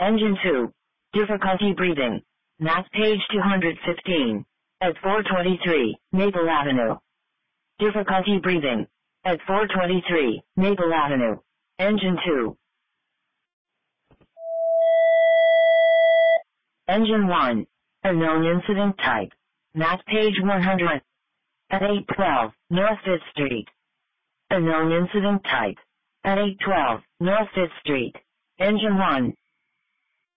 Engine 2. Difficulty breathing. Math page 215. At 423, Maple Avenue. Difficulty breathing. At 423, Maple Avenue. Engine 2. Engine 1. Unknown incident type. Math page 100. At 812, North 5th Street. Unknown incident type. At 812, North 5th Street. Engine 1.